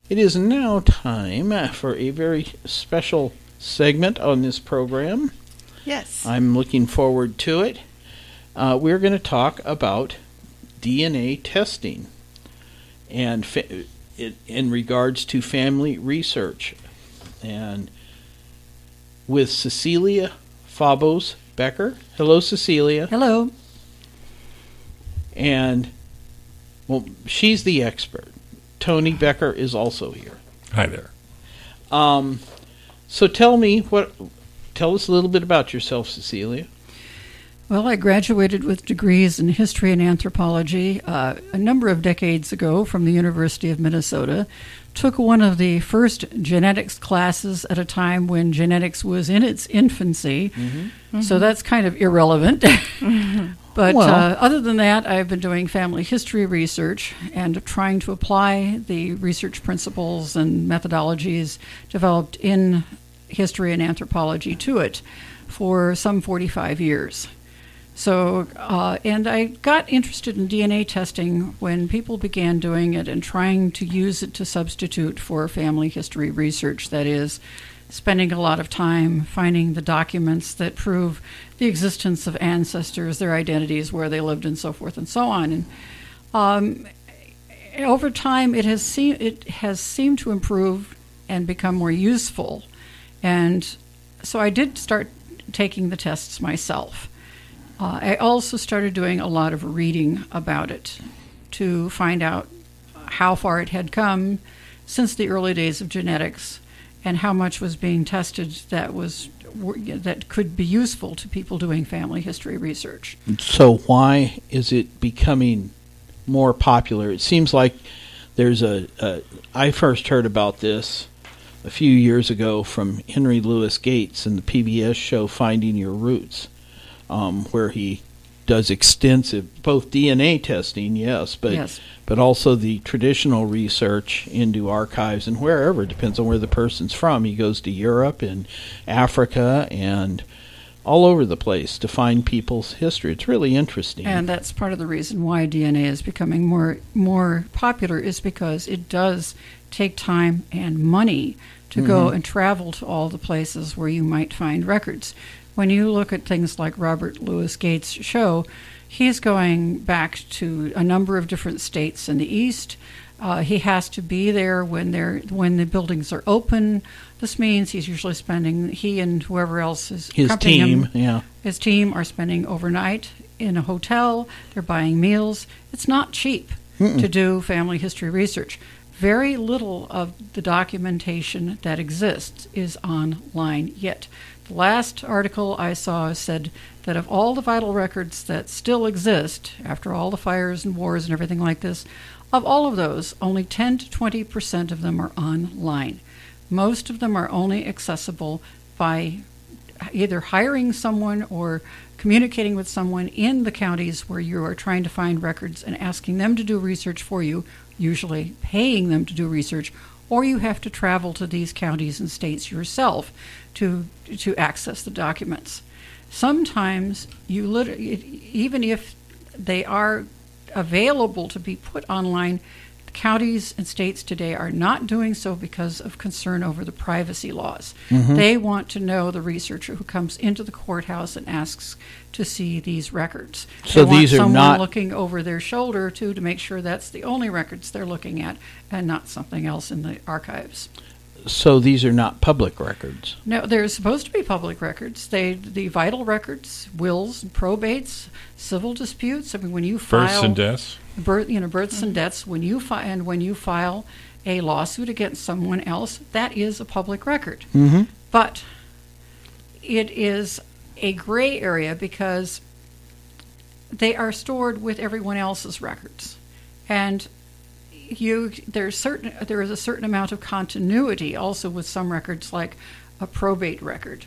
It is now time for a very special segment on this program. Yes. I'm looking forward to it. We're going to talk about DNA testing and in regards to family research. And with Cecilia Fabos Becker. Hello, Cecilia. Hello. And, well, she's the expert. Tony Becker is also here. Hi there. So tell us a little bit about yourself, Cecilia. Well, I graduated with degrees in history and anthropology a number of decades ago from the University of Minnesota. Took one of the first genetics classes at a time when genetics was in its infancy. Mm-hmm. So that's kind of irrelevant. Mm-hmm. But other than that, I've been doing family history research and trying to apply the research principles and methodologies developed in history and anthropology to it for some 45 years. So, and I got interested in DNA testing when people began doing it and trying to use it to substitute for family history research. That is, spending a lot of time finding the documents that prove the existence of ancestors, their identities, where they lived, and so forth and so on. And over time, it has seemed to improve and become more useful. And so I did start taking the tests myself. I also started doing a lot of reading about it to find out how far it had come since the early days of genetics and how much was being tested that could be useful to people doing family history research. So why is it becoming more popular? It seems like there's I first heard about this a few years ago from Henry Louis Gates in the PBS show Finding Your Roots. Where he does extensive both DNA testing, yes, but also the traditional research into archives and wherever, depends on where the person's from. He goes to Europe and Africa and all over the place to find people's history. It's really interesting. And that's part of the reason why DNA is becoming more popular, is because it does take time and money to go and travel to all the places where you might find records. When you look at things like Robert Louis Gates' show, he's going back to a number of different states in the East. He has to be there when the buildings are open. This means he's usually he and whoever else is accompanying him, his team are spending overnight in a hotel. They're buying meals. It's not cheap to do family history research. Very little of the documentation that exists is online yet. The last article I saw said that of all the vital records that still exist, after all the fires and wars and everything like this, of all of those, only 10 to 20% of them are online. Most of them are only accessible by either hiring someone or communicating with someone in the counties where you are trying to find records and asking them to do research for you, usually paying them to do research, or you have to travel to these counties and states yourself to access the documents. Sometimes even if they are available to be put online, counties and states today are not doing so because of concern over the privacy laws. Mm-hmm. They want to know the researcher who comes into the courthouse and asks to see these records. So they these want are someone not looking over their shoulder to make sure that's the only records they're looking at and not something else in the archives. So these are not public records? No, they're supposed to be public records. The vital records, wills, probates, civil disputes. I mean, when you file births and deaths, births and deaths. When you file a lawsuit against someone else, that is a public record. Mm-hmm. But it is a gray area because they are stored with everyone else's records, and there is a certain amount of continuity also with some records, like a probate record.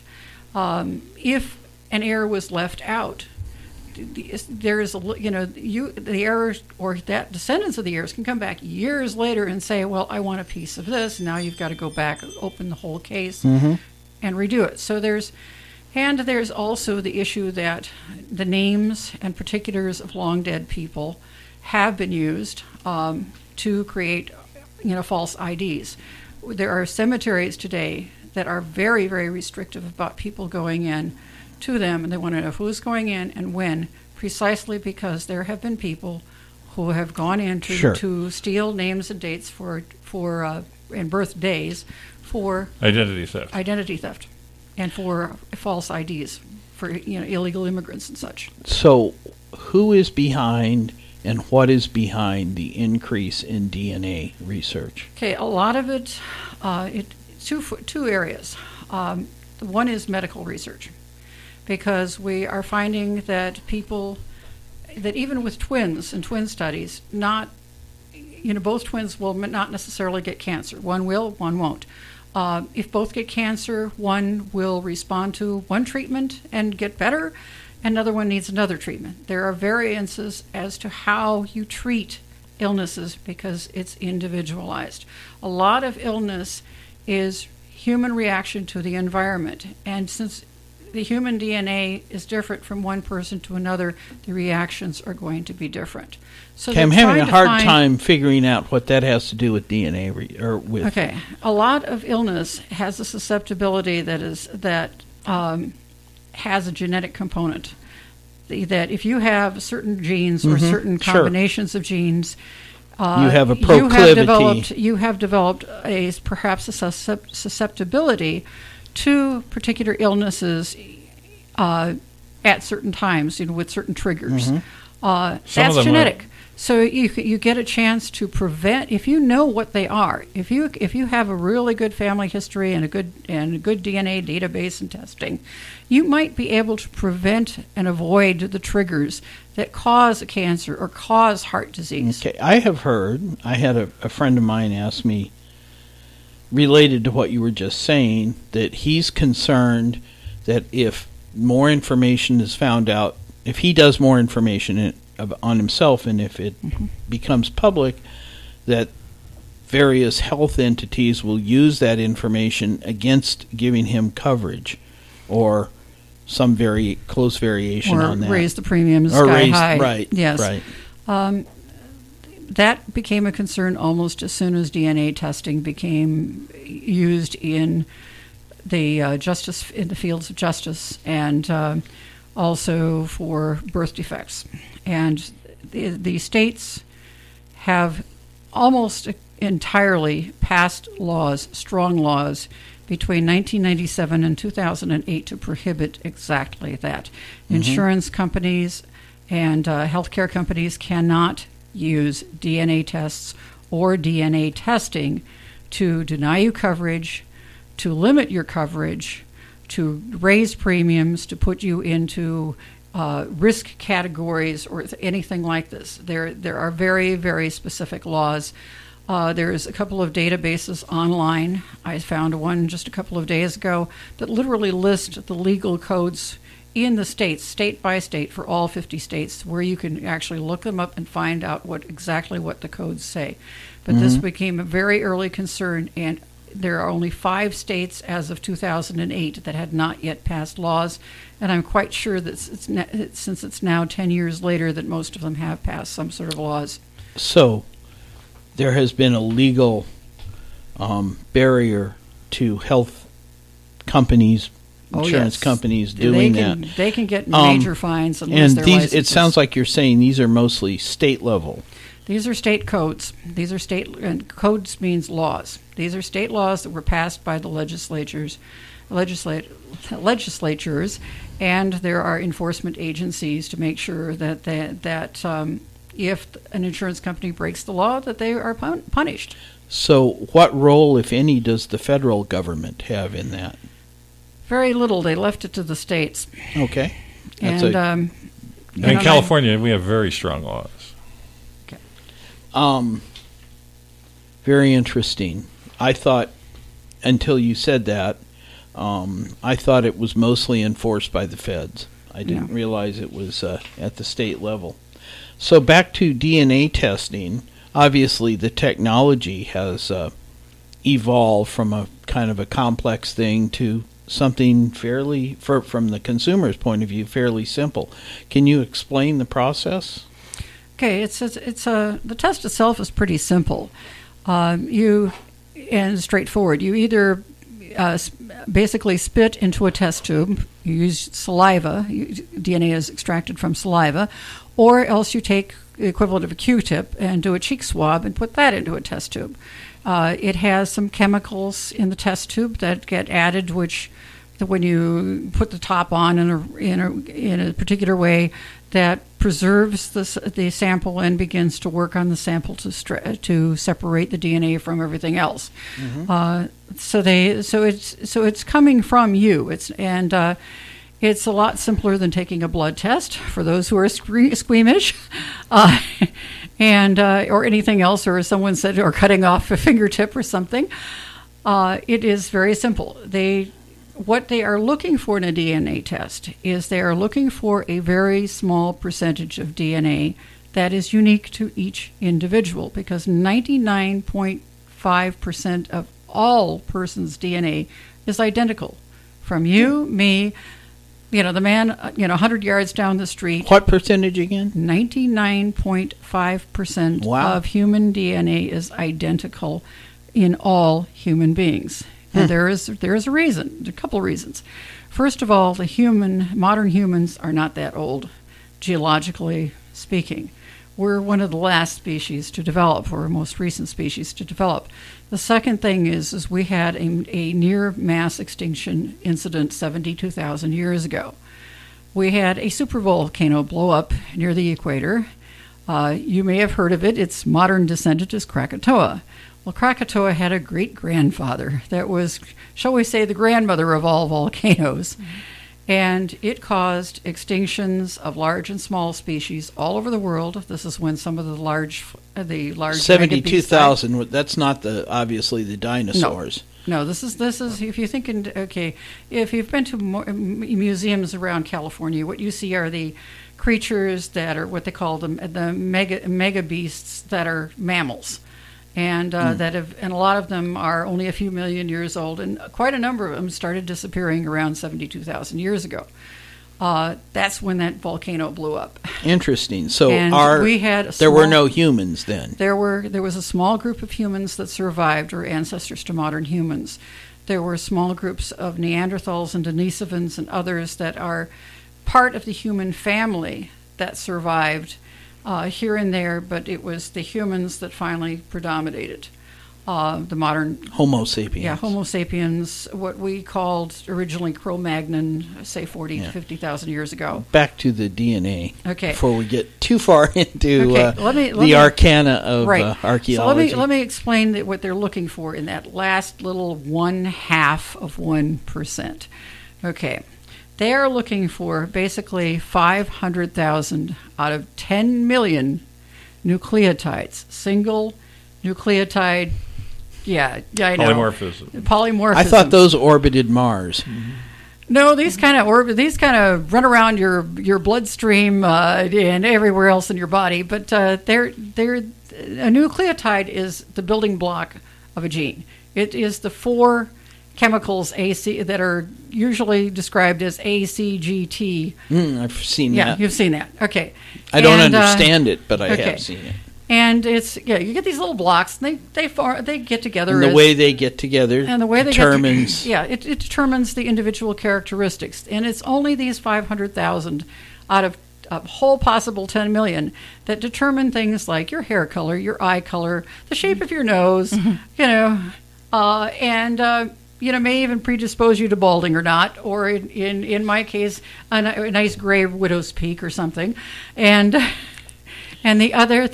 If an heir was left out, there is the heirs or that descendants of the heirs can come back years later and say, well, I want a piece of this. And now you've got to go back, open the whole case, and redo it. So there's also the issue that the names and particulars of long dead people have been used to create false IDs. There are cemeteries today that are very, very restrictive about people going in to them, and they want to know who's going in and when, precisely because there have been people who have gone in to steal names and dates for and birthdays for identity theft, and for false IDs for illegal immigrants and such. So, who is behind and what is behind the increase in DNA research? Okay, a lot of it, two areas. One is medical research, because we are finding that that even with twins and twin studies, both twins will not necessarily get cancer. One will, one won't. If both get cancer, one will respond to one treatment and get better, another one needs another treatment. There are variances as to how you treat illnesses because it's individualized. A lot of illness is human reaction to the environment, and since the human DNA is different from one person to another, the reactions are going to be different. So I'm having a hard time figuring out what that has to do with DNA with. Okay, a lot of illness has a susceptibility that has a genetic component. That if you have certain genes or certain combinations of genes, you have a proclivity. You have developed perhaps a susceptibility to particular illnesses at certain times, with certain triggers. That's genetic. So you get a chance to prevent, if you know what they are. If you have a really good family history and a good DNA database and testing, you might be able to prevent and avoid the triggers that cause a cancer or cause heart disease. Okay, I have heard. I had a friend of mine ask me, related to what you were just saying, that he's concerned that if more information is found out, if he does more information on himself, and if it becomes public, that various health entities will use that information against giving him coverage or some very close variation on that. Or raise the premiums sky high. Right, yes. Right. That became a concern almost as soon as DNA testing became used in the fields of justice, and also for birth defects. And the states have almost entirely passed laws, strong laws, between 1997 and 2008 to prohibit exactly that. Insurance companies and healthcare companies cannot use DNA tests or DNA testing to deny you coverage, to limit your coverage, to raise premiums, to put you into risk categories or anything like this. There are very, very specific laws. There's a couple of databases online. I found one just a couple of days ago that literally list the legal codes in the states, state by state, for all 50 states, where you can actually look them up and find out exactly what the codes say. But this became a very early concern, and there are only 5 states as of 2008 that had not yet passed laws, and I'm quite sure that since it's now 10 years later that most of them have passed some sort of laws. So there has been a legal barrier to health companies, insurance companies doing that. They can get major fines and lose their licenses. It sounds like you're saying these are mostly state level. These are state codes. And codes means laws. These are state laws that were passed by the legislatures, and there are enforcement agencies to make sure that if an insurance company breaks the law, that they are punished. So what role, if any, does the federal government have in that? Very little. They left it to the states. Okay. In California, we have very strong laws. Okay. Very interesting. I thought, until you said that, I thought it was mostly enforced by the feds. I didn't realize it was at the state level. So back to DNA testing. Obviously, the technology has evolved from a kind of a complex thing to something fairly, from the consumer's point of view, fairly simple. Can you explain the process? Okay, the test itself is pretty simple. And straightforward. You either basically spit into a test tube. You use saliva. DNA is extracted from saliva, or else you take the equivalent of a Q-tip and do a cheek swab and put that into a test tube. It has some chemicals in the test tube that get added, which when you put the top on in a particular way, that preserves the sample and begins to work on the sample to separate the DNA from everything else. Mm-hmm. So it's coming from you. It's a lot simpler than taking a blood test for those who are squeamish, and or anything else, or as someone said, or cutting off a fingertip or something. It is very simple. What they are looking for in a DNA test is they are looking for a very small percentage of DNA that is unique to each individual, because 99.5% of all persons' DNA is identical. From you, me, the man, 100 yards down the street. What percentage again? 99.5% Wow. of human DNA is identical in all human beings. And there is a reason, a couple of reasons. First of all, modern humans are not that old, geologically speaking. We're one of the last species to develop, or most recent species to develop. The second thing is we had a near mass extinction incident 72,000 years ago. We had a supervolcano blow up near the equator. You may have heard of it. Its modern descendant is Krakatoa. Well, Krakatoa had a great-grandfather that was, shall we say, the grandmother of all volcanoes. Mm-hmm. And it caused extinctions of large and small species all over the world. This is when some of the large 72,000. That's not obviously the dinosaurs. No, this is if you're thinking, okay, if you've been to museums around California, what you see are the creatures that are what they call the mega beasts that are mammals. And and a lot of them are only a few million years old, and quite a number of them started disappearing around 72,000 years ago. That's when that volcano blew up. Interesting. So there were no humans then. There was a small group of humans that survived, or ancestors to modern humans. There were small groups of Neanderthals and Denisovans and others that are part of the human family that survived. Here and there, but it was the humans that finally predominated. The modern Homo sapiens. Yeah, Homo sapiens, what we called originally Cro-Magnon, say 40 to 50,000 years ago. Back to the DNA. Okay. Before we get too far into the arcana of archaeology. So let me explain what they're looking for in that last little 1/2 of 1%. Okay. They are looking for basically 500,000 out of 10 million nucleotides. Single nucleotide, I know. Polymorphism. I thought those orbited Mars. Mm-hmm. No, these kind of run around your bloodstream and everywhere else in your body. But a nucleotide is the building block of a gene. It is the four chemicals that are usually described as ACGT. I've seen that. Yeah, you've seen that. Okay. I don't understand it, but I have seen it. And it's you get these little blocks, and they get together. And the way they get together determines. It determines the individual characteristics, and it's only these 500,000 out of a whole possible 10 million that determine things like your hair color, your eye color, the shape of your nose, may even predispose you to balding or not, or in my case, a nice gray widow's peak or something, and the other,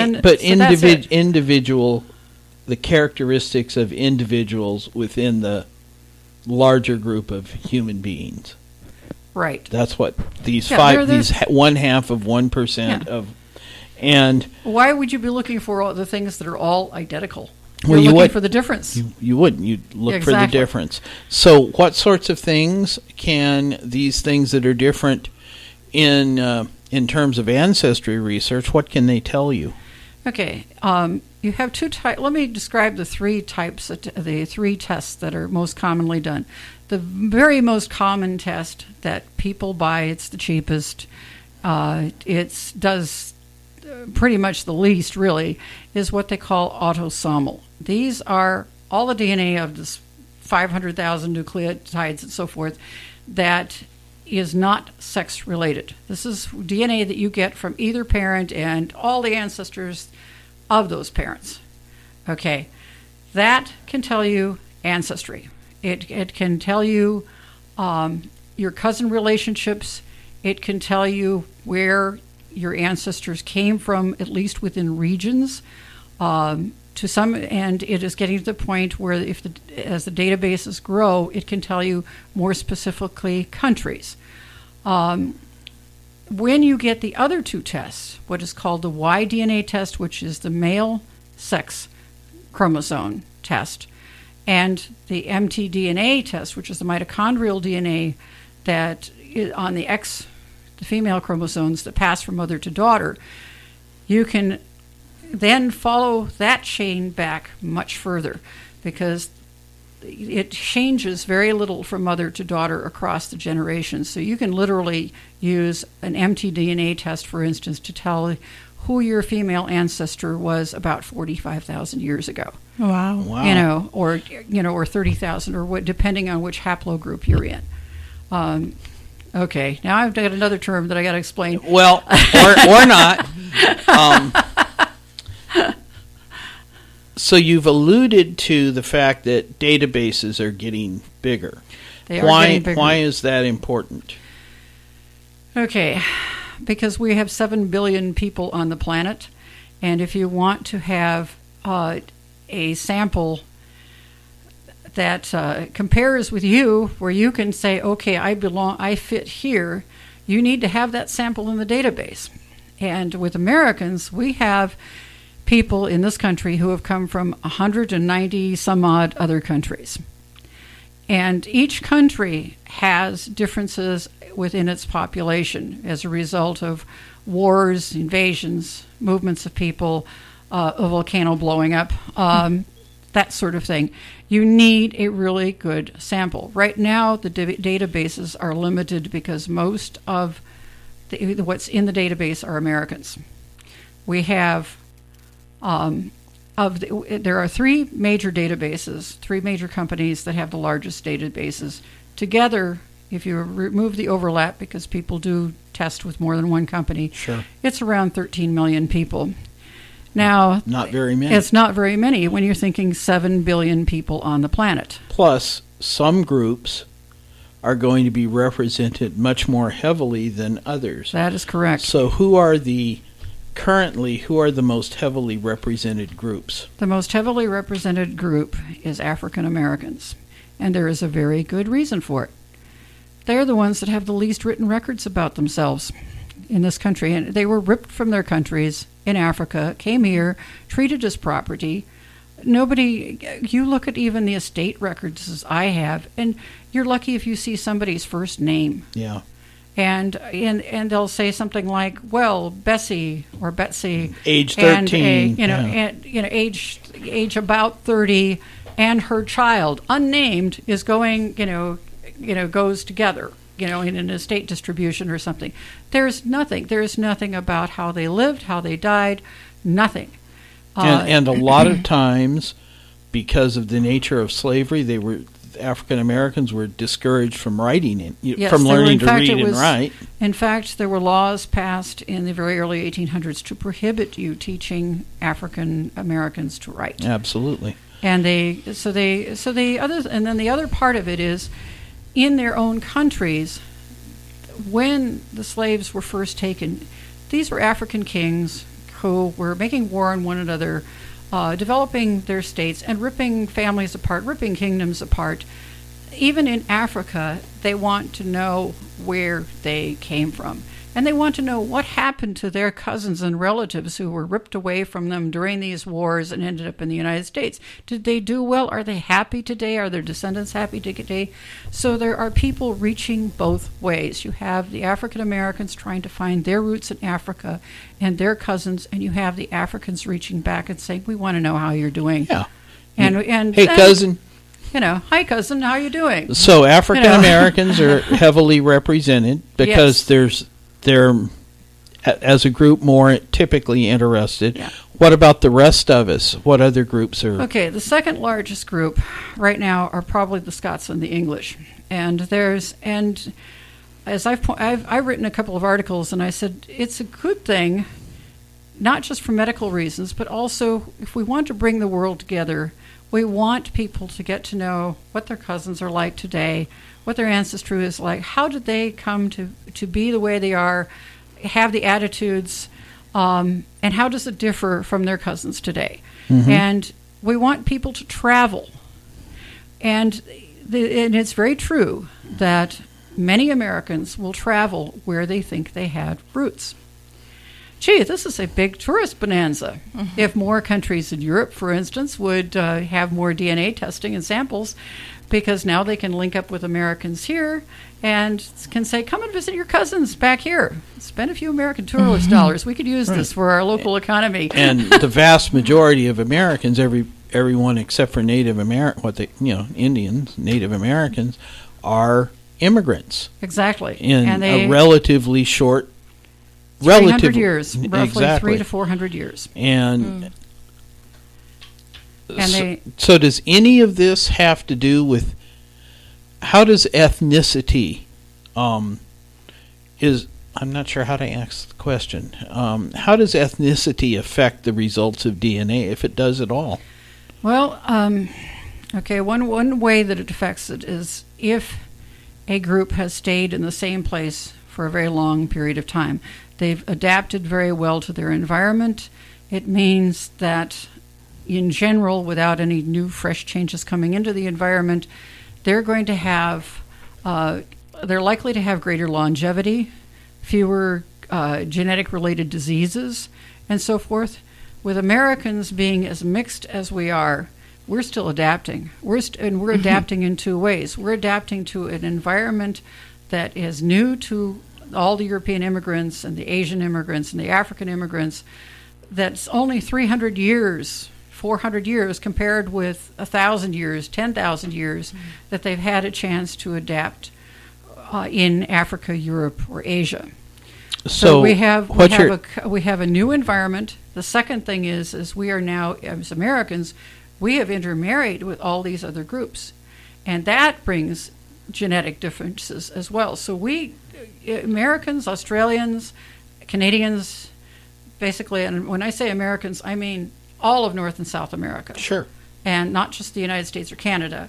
the characteristics of individuals within the larger group of human beings. Right. These 1/2 of 1% of, and why would you be looking for all the things that are all identical? Well, You're looking for the difference. You wouldn't. You'd look for the difference. So what sorts of things can these things that are different in terms of ancestry research, what can they tell you? Okay. You have two types. Let me describe the three types, the three tests that are most commonly done. The very most common test that people buy, it's the cheapest, it does pretty much the least, really, is what they call autosomal. These are all the DNA of this 500,000 nucleotides and so forth that is not sex related. This is DNA that you get from either parent and all the ancestors of those parents. Okay, that can tell you ancestry. It can tell you your cousin relationships. It can tell you where your ancestors came from, at least within regions. To some, and it is getting to the point where as the databases grow, it can tell you more specifically countries. When you get the other two tests, what is called the Y-DNA test, which is the male sex chromosome test, and the mtDNA test, which is the mitochondrial DNA that is on the female chromosomes that pass from mother to daughter, you can then follow that chain back much further, because it changes very little from mother to daughter across the generations. So you can literally use an mtDNA test, for instance, to tell who your female ancestor was about 45,000 years ago. Wow. Or 30,000, or what, depending on which haplogroup you're in. Okay, now I've got another term that I got to explain. Well, or not. So you've alluded to the fact that databases are getting bigger. They are getting bigger. Why is that important? Okay, because we have 7 billion people on the planet, and if you want to have a sample that compares with you, where you can say, okay, I fit here, you need to have that sample in the database. And with Americans, we have people in this country who have come from 190 some odd other countries. And each country has differences within its population as a result of wars, invasions, movements of people, a volcano blowing up, that sort of thing. You need a really good sample. Right now, the databases are limited because most of what's in the database are Americans. We have there are three major databases, three major companies that have the largest databases. Together, if you remove the overlap, because people do test with more than one company, sure, it's around 13 million people. Now, not very many. It's not very many when you're thinking 7 billion people on the planet. Plus, some groups are going to be represented much more heavily than others. That is correct. So who are the most heavily represented groups? The most heavily represented group is African Americans, and there is a very good reason for it. They're the ones that have the least written records about themselves in this country, and they were ripped from their countries in Africa, came here, treated as property. You look at even the estate records as I have, and you're lucky if you see somebody's first name. Yeah. And they'll say something like, well, Bessie or Betsy, age 13, age about 30, and her child, unnamed, is going, goes together, in an estate distribution or something. There's nothing about how they lived, how they died, nothing. And a lot of times, because of the nature of slavery, African Americans were discouraged from writing from learning to read and write. In fact, there were laws passed in the very early 1800s to prohibit you teaching African Americans to write. Absolutely. And then the other part of it is, in their own countries, when the slaves were first taken, these were African kings who were making war on one another, developing their states and ripping families apart, ripping kingdoms apart. Even in Africa, they want to know where they came from. And they want to know what happened to their cousins and relatives who were ripped away from them during these wars and ended up in the United States. Did they do well? Are they happy today? Are their descendants happy today? So there are people reaching both ways. You have the African Americans trying to find their roots in Africa and their cousins, and you have the Africans reaching back and saying, we want to know how you're doing. Yeah. And hey, cousin. Hi, cousin, how are you doing? So African Americans are heavily represented because they're as a group more typically interested. Yeah. What about the rest of us? What other groups are? Okay, the second largest group right now are probably the Scots and the English. And as I've written a couple of articles, and I said it's a good thing, not just for medical reasons, but also if we want to bring the world together, we want people to get to know what their cousins are like today, what their ancestry is like, how did they come to be the way they are, have the attitudes, and how does it differ from their cousins today? Mm-hmm. And we want people to travel. And it's very true that many Americans will travel where they think they had roots. Gee, this is a big tourist bonanza. Mm-hmm. If more countries in Europe, for instance, would have more DNA testing and samples, because now they can link up with Americans here and can say, come and visit your cousins back here. Spend a few American tourist dollars. We could use this for our local economy. And the vast majority of Americans, everyone except for Native Indians, Native Americans, are immigrants. Exactly. In a relatively short 300 years, roughly exactly. 300 to 400 years. And so does any of this have to do with, how does ethnicity, I'm not sure how to ask the question, how does ethnicity affect the results of DNA, if it does at all? Well, okay, one way that it affects it is if a group has stayed in the same place for a very long period of time. They've adapted very well to their environment. It means that in general, without any new fresh changes coming into the environment, they're likely to have greater longevity, fewer genetic related diseases, and so forth. With Americans being as mixed as we are, we're still adapting. We're adapting in two ways. We're adapting to an environment that is new to all the European immigrants and the Asian immigrants and the African immigrants. That's only 300 years, 400 years compared with 1,000 years, 10,000 years that they've had a chance to adapt in Africa, Europe, or Asia. So we have a new environment. The second thing is we are now, as Americans, we have intermarried with all these other groups, and that brings genetic differences as well. So Americans, Australians, Canadians, basically, and when I say Americans, I mean all of North and South America. Sure. And not just the United States or Canada.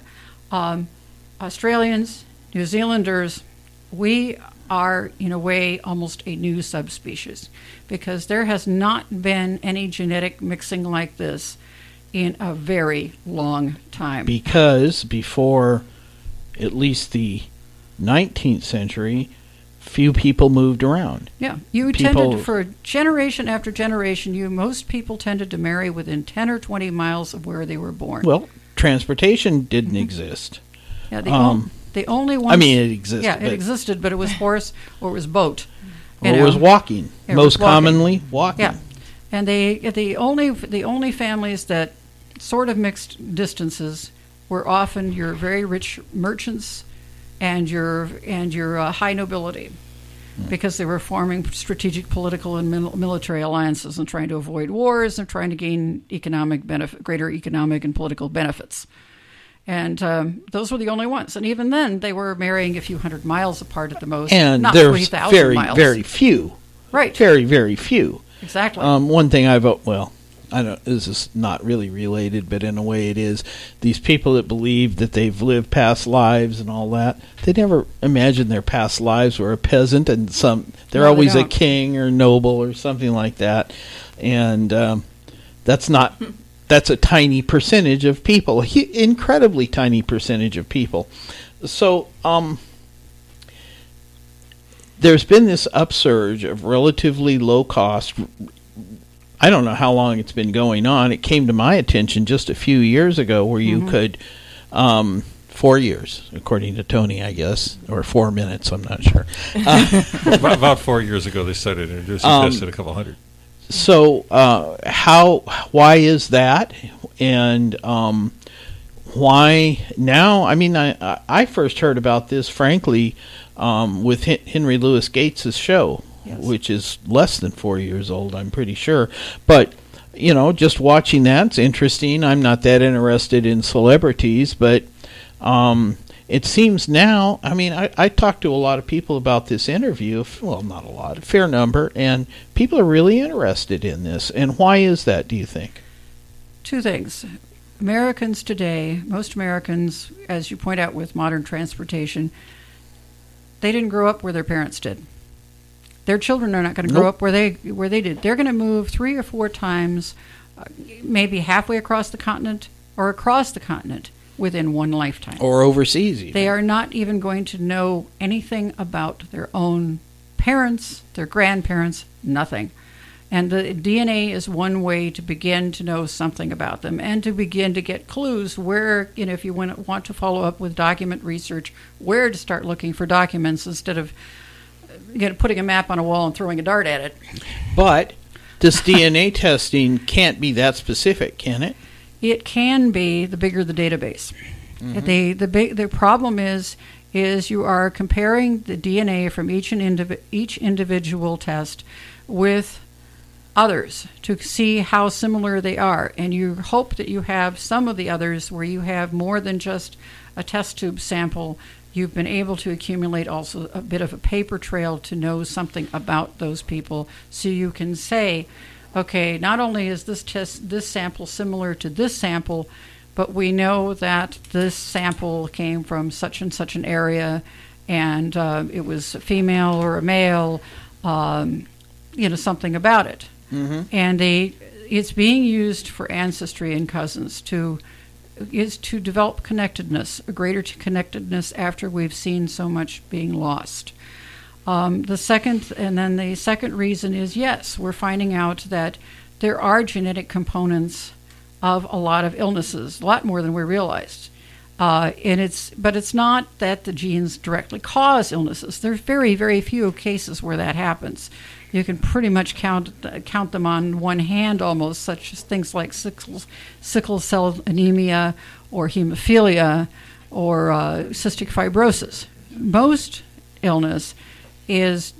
Australians, New Zealanders, we are, in a way, almost a new subspecies, because there has not been any genetic mixing like this in a very long time. Because before at least the 19th century, few people moved around. Yeah, you tended, for generation after generation, most people tended to marry within 10 or 20 miles of where they were born. Well, transportation didn't exist. Yeah, the only one. I mean, it existed. Yeah, it existed, but it was horse or it was boat. Or it was walking. Most commonly, walking. Yeah, and the only families that sort of mixed distances were often your very rich merchants and your high nobility, because they were forming strategic political and military alliances and trying to avoid wars and trying to gain greater economic and political benefits. And those were the only ones. And even then, they were marrying a few hundred miles apart at the most, and not there's 3,000 miles. Very few. Right. Very, very few. Exactly. One thing this is not really related, but in a way it is. These people that believe that they've lived past lives and all that, they never imagine their past lives were a peasant and they're always a king or noble or something like that. And that's a tiny percentage of people, incredibly tiny percentage of people. So there's been this upsurge of relatively low cost. I don't know how long it's been going on. It came to my attention just a few years ago where you could, 4 years, according to Tony, I guess, or 4 minutes, I'm not sure. About 4 years ago they started introducing tests at a couple hundred. So why is that? And why now? I mean, I first heard about this, frankly, with Henry Louis Gates' show. Yes. Which is less than 4 years old, I'm pretty sure. But just watching that's interesting. I'm not that interested in celebrities, but it seems now, I talked to a lot of people about this interview, well, not a lot, a fair number, and people are really interested in this. And why is that, do you think? Two things. Americans today, most Americans, as you point out with modern transportation, they didn't grow up where their parents did. Their children are not going to grow up where they did. They're going to move 3 or 4 times, maybe halfway across the continent or across the continent within one lifetime. Or overseas even. They are not even going to know anything about their own parents, their grandparents, nothing. And the DNA is one way to begin to know something about them and to begin to get clues where, if you want to follow up with document research, where to start looking for documents instead of putting a map on a wall and throwing a dart at it. But this DNA testing can't be that specific, can it? It can be, the bigger the database. Mm-hmm. The problem is you are comparing the DNA from each individual test with others to see how similar they are, and you hope that you have some of the others where you have more than just a test tube sample. You've been able to accumulate also a bit of a paper trail to know something about those people, so you can say, okay, not only is this sample similar to this sample, but we know that this sample came from such and such an area, and it was a female or a male, something about it. Mm-hmm. And it's being used for ancestry and cousins to develop connectedness, a greater connectedness after we've seen so much being lost. The second reason is, yes, we're finding out that there are genetic components of a lot of illnesses, a lot more than we realized. But it's not that the genes directly cause illnesses. There's very, very few cases where that happens. You can pretty much count them on one hand almost, such as things like sickle cell anemia or hemophilia or cystic fibrosis. Most illness is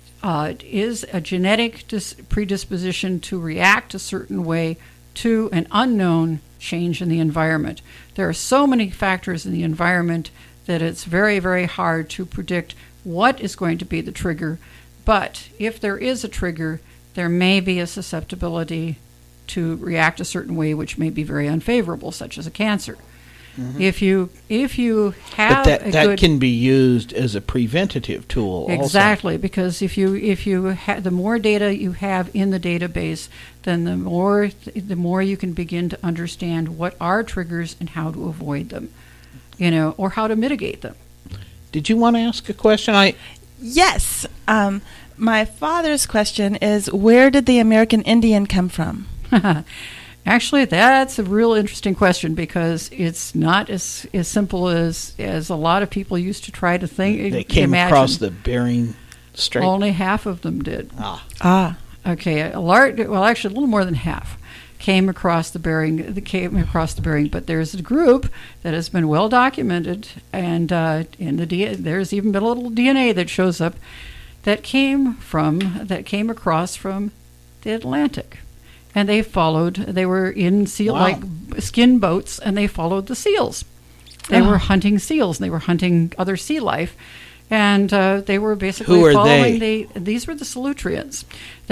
a genetic predisposition to react a certain way to an unknown change in the environment. There are so many factors in the environment that it's very, very hard to predict what is going to be the trigger. But if there is a trigger, there may be a susceptibility to react a certain way, which may be very unfavorable, such as a cancer. Mm-hmm. If you have that can be used as a preventative tool. Exactly, also. Because if you the more data you have in the database, then the more you can begin to understand what are triggers and how to avoid them, or how to mitigate them. Did you want to ask a question? Yes. My father's question is, where did the American Indian come from? Actually, that's a real interesting question because it's not as simple as a lot of people used to try to think. They came across the Bering Strait. Only half of them did. Okay, actually, a little more than half came across the Bering. But there's a group that has been well documented, and there's even been a little DNA that shows up that came across from the Atlantic. And they were in seal-like skin boats, and they followed the seals. They were hunting seals, and they were hunting other sea life. And they were basically following these were the Solutreans.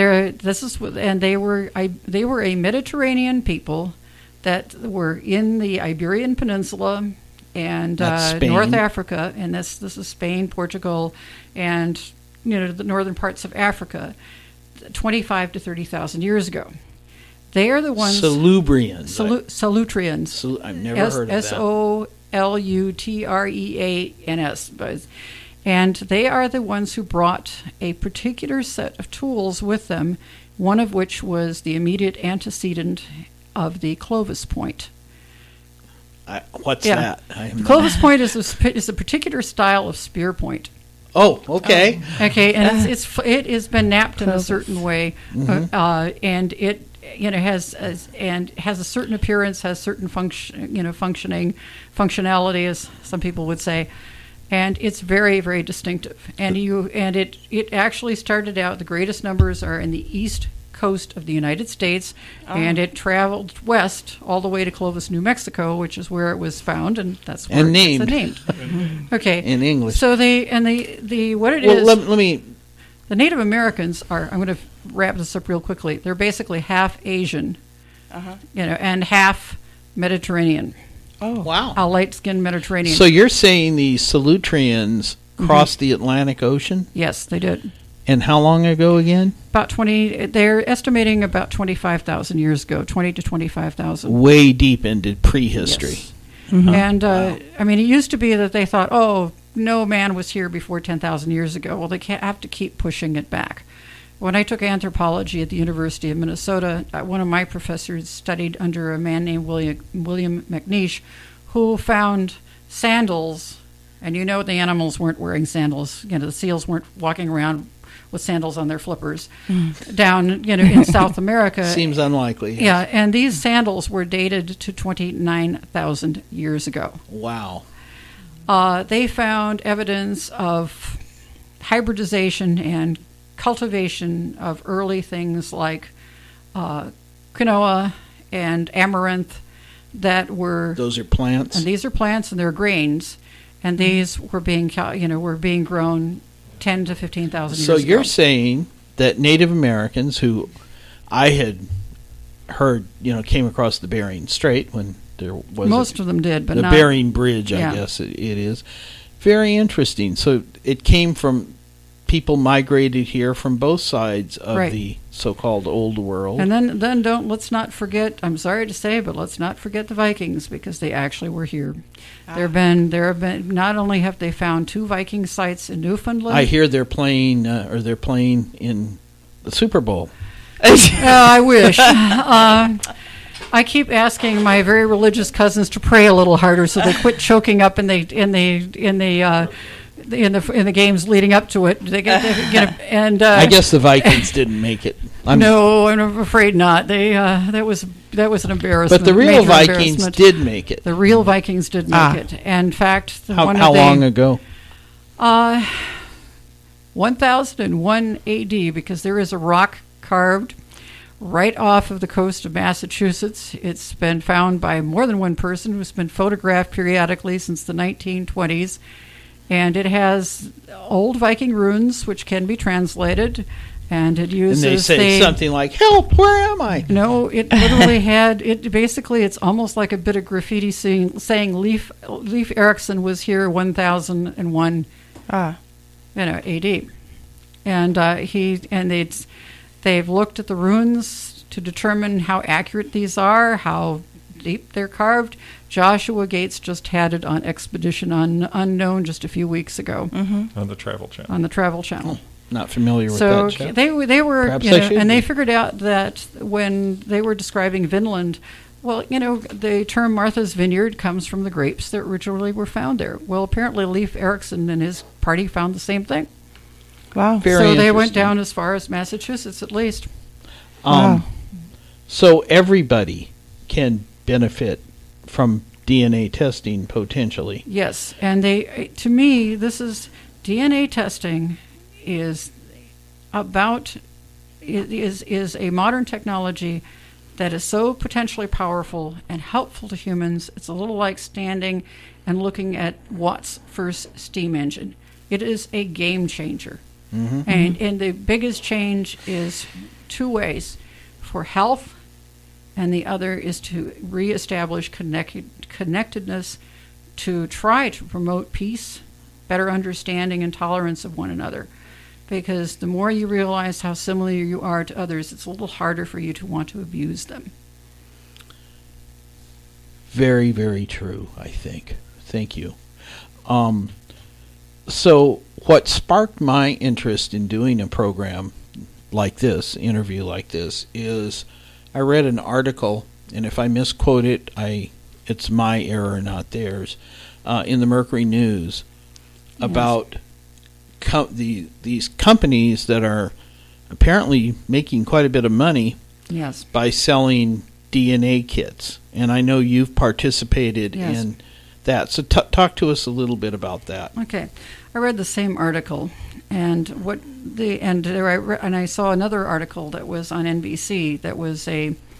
They were a Mediterranean people that were in the Iberian Peninsula and North Africa, and this is Spain, Portugal, and the northern parts of Africa, 25 to 30,000 years ago. They are the ones. Solutreans. Solutreans. I've never heard of that. Solutreans. And they are the ones who brought a particular set of tools with them, one of which was the immediate antecedent of the Clovis point. What's that? Clovis point is a particular style of spear point. Oh, okay. Okay, and it has been napped in a certain way, Mm-hmm. and it has a certain appearance, has certain functionality, as some people would say, and it's very, very distinctive. And it actually started out. The greatest numbers are in the East coast of the United States, and it traveled west all the way to Clovis, New Mexico, which is where it was found, and that's where And named. it's named. Okay. In English. So what it Well, is, let me. the Native Americans are, I'm going to wrap this up real quickly. They're basically half Asian, and half Mediterranean, Oh, Wow. a light-skinned Mediterranean. So you're saying the Solutreans crossed the Atlantic Ocean? Yes, they did. And how long ago again? About 20, they're estimating about 25,000 years ago, 20 to 25,000. Way deep into prehistory. Yes. And, I mean, it used to be that they thought, oh, no man was here before 10,000 years ago. Well, they have to keep pushing it back. When I took anthropology at the University of Minnesota, one of my professors studied under a man named William McNeish, who found sandals, and the animals weren't wearing sandals. The seals weren't walking around with sandals on their flippers down, in South America. Seems unlikely. Yes. Yeah, and these sandals were dated to 29,000 years ago. Wow. They found evidence of hybridization and cultivation of early things like quinoa and amaranth that were. Those are plants. And these are plants, and they're grains, and these were being grown 10 to 15,000 years ago. So you're saying that Native Americans, who I had heard, came across the Bering Strait when there was most of them did, but the not Bering Bridge, I Yeah. guess it is. Very interesting. So it came from people migrated here from both sides of Right. the so-called old world. And then let's not forget, I'm sorry to say, but let's not forget the Vikings, because they actually were here. There have been not only have they found 2 Viking sites in Newfoundland. I hear they're playing in the Super Bowl. I wish. I keep asking my very religious cousins to pray a little harder so they quit choking up in the games leading up to it. They get and I guess the Vikings didn't make it. no, I'm afraid not. They that was an embarrassment. But the real major Vikings embarrassment. did make it. The real Vikings did make it. In fact, How long ago? 1001 AD, because there is a rock carved right off of the coast of Massachusetts. It's been found by more than one person, who's been photographed periodically since the 1920s. And it has old Viking runes, which can be translated. And it uses. And they say something like, "Help! Where am I?" No, it literally had it. Basically, it's almost like a bit of graffiti saying Leif Erikson was here 1001, AD, and they've looked at the runes to determine how accurate these are, how deep they're carved. Joshua Gates just had it on Expedition Unknown just a few weeks ago On the Travel Channel. on the Travel Channel. Not familiar with So that show. they were, Perhaps I should and be. they figured out that when they were describing Vinland, well, the term Martha's Vineyard comes from the grapes that originally were found there. Well, apparently Leif Erikson and his party found the same thing. wow. Very So they went interesting. down as far as Massachusetts, at least. Wow. So everybody can benefit from DNA testing potentially. Yes, and to me, this is DNA testing is a modern technology that is so potentially powerful and helpful to humans. It's a little like standing and looking at Watt's first steam engine. It is a game changer. And the biggest change is 2 ways: for health, and the other is to reestablish connectedness, to try to promote peace, better understanding, and tolerance of one another. Because the more you realize how similar you are to others, it's a little harder for you to want to abuse them. Very, very true, I think. Thank you. So what sparked my interest in doing a program like this, interview like this, is I read an article, and if I misquote it, it's my error, not theirs, in the Mercury News about these companies that are apparently making quite a bit of money Yes. by selling DNA kits. And I know you've participated Yes. in that. So talk to us a little bit about that. Okay, I read the same article, and I saw another article that was on NBC that was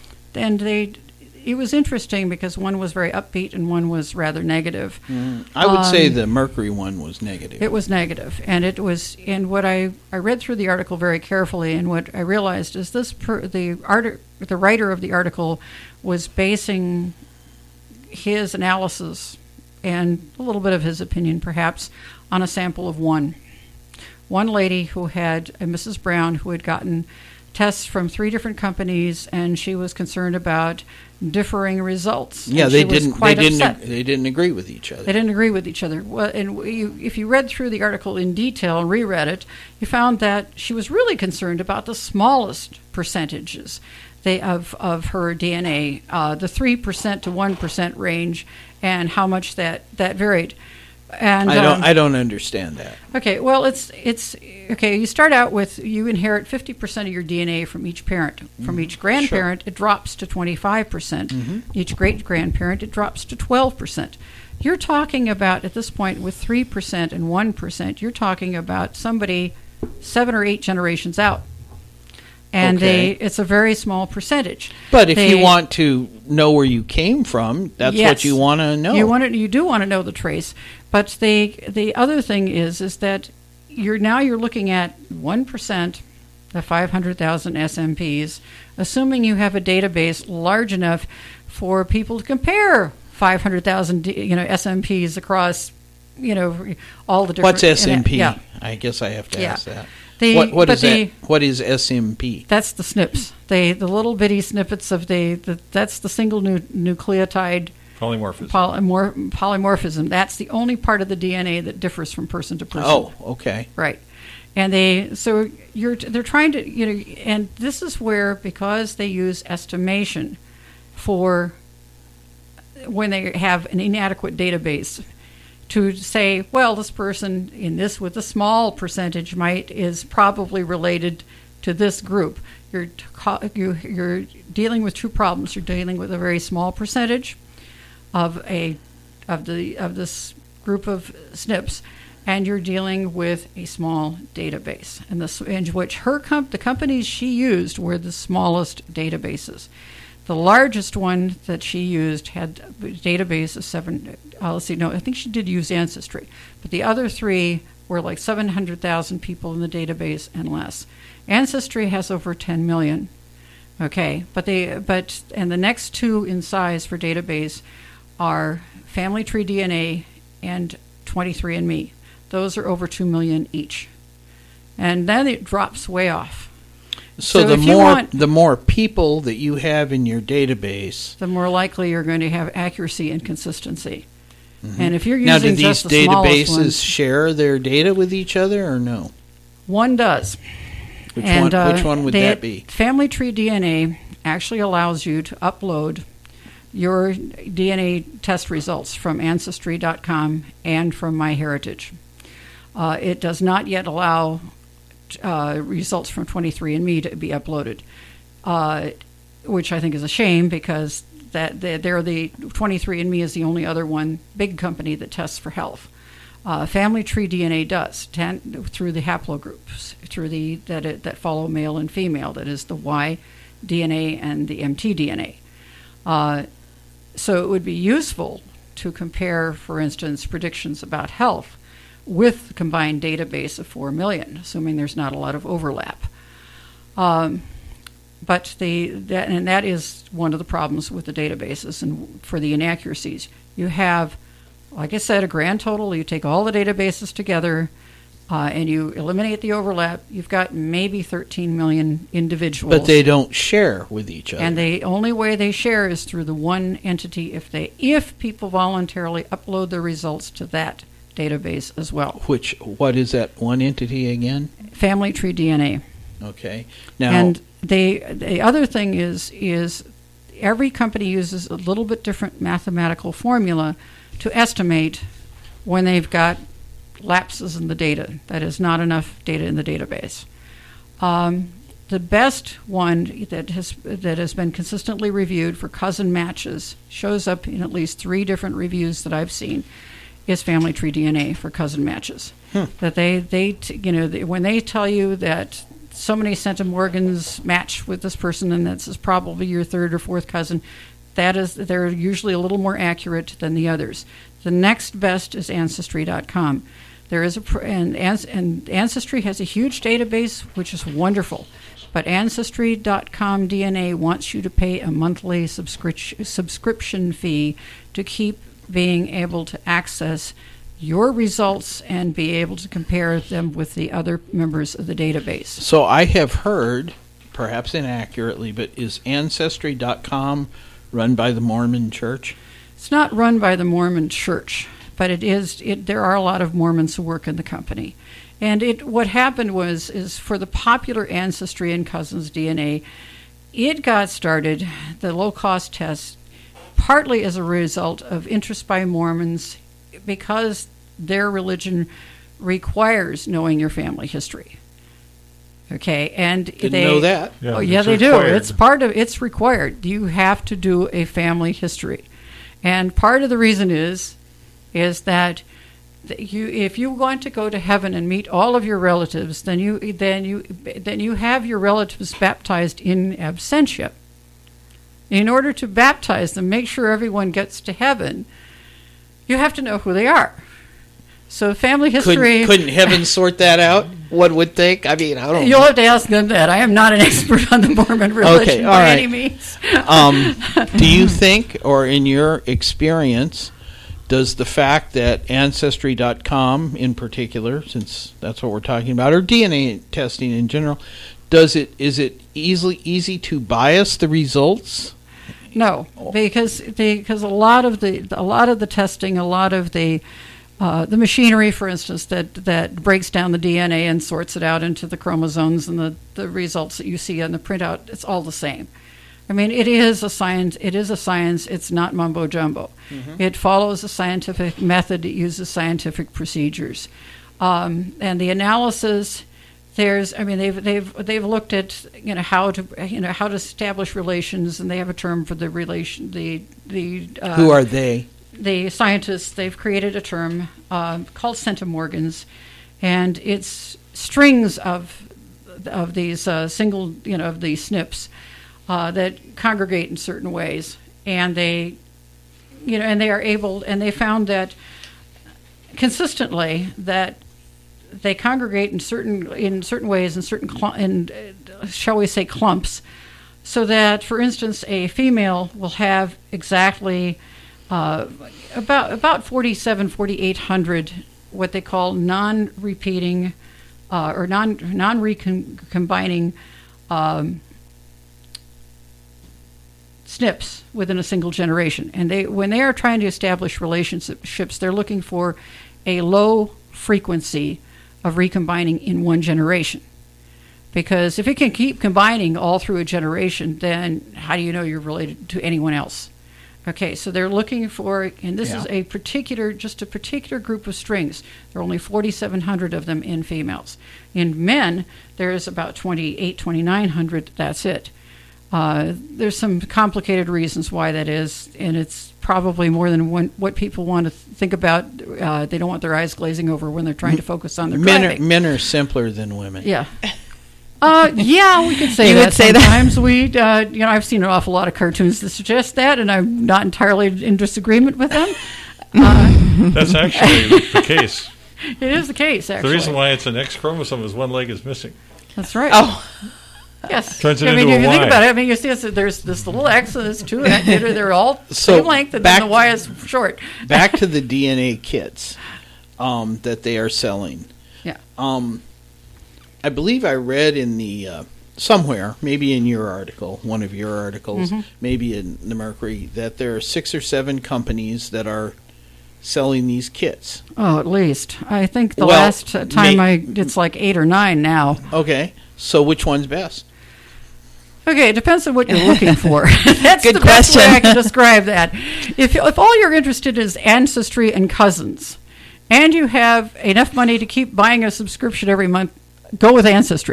it was interesting because one was very upbeat and one was rather negative. I would say the Mercury one was negative. It was negative, and what I read through the article very carefully, and what I realized is the writer of the article was basing his analysis and a little bit of his opinion, perhaps, on a sample of one lady who had a Mrs. Brown who had gotten tests from 3 different companies, and she was concerned about differing results. Yeah, they didn't agree with each other. They didn't agree with each other. Well, and if you read through the article in detail and reread it, you found that she was really concerned about the smallest percentages of her DNA, the 3% to 1% range, and how much that varied. And I don't understand that. Okay, well, it's okay. You start out with you inherit 50% of your DNA from each parent. From each grandparent, It drops to 25%. Each great grandparent, it drops to 12%. You're talking about at this point with 3% and 1%. You're talking about somebody 7 or 8 generations out. And it's a very small percentage. But if you want to know where you came from, that's what you want to know. You do want to know the trace. But the other thing is that you're looking at 1%, the 500,000 SNPs, assuming you have a database large enough for people to compare 500,000 SNPs across all the different. What's SNP? Yeah. I guess I have to ask that. What is SMP? That's the SNPs. The little bitty snippets of that's the single nucleotide polymorphism. That's the only part of the DNA that differs from person to person. Oh, okay. Right. And they're trying to, and this is where, because they use estimation for when they have an inadequate database, to say, well, this person with a small percentage is probably related to this group. You're dealing with 2 problems. You're dealing with a very small percentage of this group of SNPs, and you're dealing with a small database. And the companies she used were the smallest databases. The largest one that she used had a database of 7. I think she did use Ancestry, but the other 3 were like 700,000 people in the database and less. Ancestry has over 10 million. Okay, and the next 2 in size for database are Family Tree DNA and 23andMe. Those are over 2 million each, and then it drops way off. So the more people that you have in your database, the more likely you're going to have accuracy and consistency. And if you're using just the smallest ones, do these databases share their data with each other or no? One does. Which one would that be? Family Tree DNA actually allows you to upload your DNA test results from Ancestry.com and from MyHeritage. It does not yet allow results from 23andMe to be uploaded, which I think is a shame, because they're the 23andMe is the only other one big company that tests for health. Family Tree DNA does through the haplogroups, through that follow male and female. That is the Y DNA and the mtDNA. So it would be useful to compare, for instance, predictions about health with the combined database of 4 million, assuming there's not a lot of overlap. But that is one of the problems with the databases and for the inaccuracies. You have, like I said, a grand total. You take all the databases together and you eliminate the overlap. You've got maybe 13 million individuals. But they don't share with each other. And the only way they share is through the one entity if people voluntarily upload the results to that database as well. What is that one entity again? Family Tree DNA. Okay. Now, and the other thing is every company uses a little bit different mathematical formula to estimate when they've got lapses in the data. That is not enough data in the database. the best one that has been consistently reviewed for cousin matches, shows up in at least 3 different reviews that I've seen, is Family Tree DNA for cousin matches. That when they tell you that so many centimorgans match with this person and this is probably your 3rd or 4th cousin, they're usually a little more accurate than the others. The next best is Ancestry.com. There is and Ancestry has a huge database, which is wonderful. But Ancestry.com DNA wants you to pay a monthly subscription fee to keep being able to access your results and be able to compare them with the other members of the database. So I have heard, perhaps inaccurately, but is Ancestry.com run by the Mormon Church? It's not run by the Mormon Church, but there are a lot of Mormons who work in the company. And what happened is for the popular Ancestry and Cousins DNA, it got started, the low-cost test, partly as a result of interest by Mormons because their religion requires knowing your family history. Okay, and Didn't know that. Yeah, they do. It's required. You have to do a family history. And part of the reason is that if you want to go to heaven and meet all of your relatives, then you have your relatives baptized in absentia. In order to baptize them, make sure everyone gets to heaven, you have to know who they are. So family history... Couldn't heaven sort that out? One would think. I mean, I don't know. You'll have to ask them that. I am not an expert on the Mormon religion by any means. Do you think, or in your experience, does the fact that Ancestry.com in particular, since that's what we're talking about, or DNA testing in general, is it easy to bias the results? No, because a lot of the testing, a lot of the machinery, for instance, that breaks down the DNA and sorts it out into the chromosomes and the results that you see on the printout, it's all the same. I mean, it is a science. It's not mumbo jumbo. Mm-hmm. It follows a scientific method. It uses scientific procedures, and the analysis. They've looked at how to establish relations, and they have a term for the relation. Who are they? The scientists. They've created a term called centimorgans, and it's strings of these single of these SNPs. That congregate in certain ways, and they are able, and they found that consistently that they congregate in certain ways in certain shall we say clumps, so that, for instance, a female will have exactly about 4,800 what they call non-repeating or non-recombining SNPs within a single generation. And when they are trying to establish relationships, they're looking for a low frequency of recombining in one generation. Because if it can keep combining all through a generation, then how do you know you're related to anyone else? Okay, so they're looking for, and this is a particular group of strings. There are only 4,700 of them in females. In men, there's about 2,900, that's it. There's some complicated reasons why that is, and it's probably more than what people want to think about. They don't want their eyes glazing over when they're trying to focus on their driving. Men are simpler than women. Yeah. We could say that sometimes. I've seen an awful lot of cartoons that suggest that, and I'm not entirely in disagreement with them. That's actually the case. It is the case, actually. The reason why it's an X chromosome is one leg is missing. That's right. Oh. Yes. Turns it into a if you Y. think about it, you see there's this little X and there's two, they're all same length, and then the Y is short. Back to the DNA kits that they are selling. Yeah. I believe I read in the somewhere, maybe in your article, one of your articles, maybe in the Mercury, that there are 6 or 7 companies that are selling these kits. Oh, at least. I think the last time it's like 8 or 9 now. Okay. So which one's best? Okay, it depends on what you're looking for. That's Good the question. best way I can describe that. If all you're interested in is Ancestry and Cousins, and you have enough money to keep buying a subscription every month, go with Ancestry.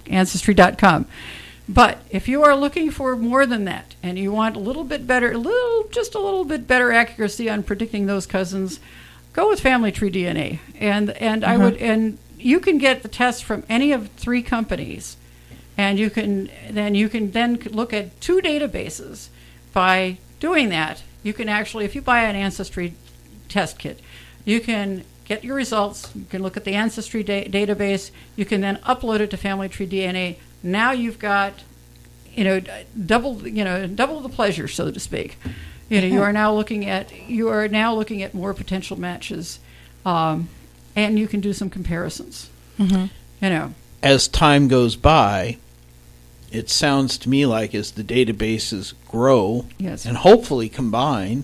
Ancestry.com. But if you are looking for more than that, and you want a little bit better, just a little bit better accuracy on predicting those cousins, go with Family Tree DNA. And I would, and you can get the test from any of 3 companies, and you can then look at 2 databases. By doing that, you can actually, if you buy an Ancestry test kit, you can get your results. You can look at the Ancestry database. You can then upload it to Family Tree DNA. Now you've got, double the pleasure, so to speak. You are now looking at more potential matches, and you can do some comparisons. As time goes by, it sounds to me like as the databases grow and hopefully combine,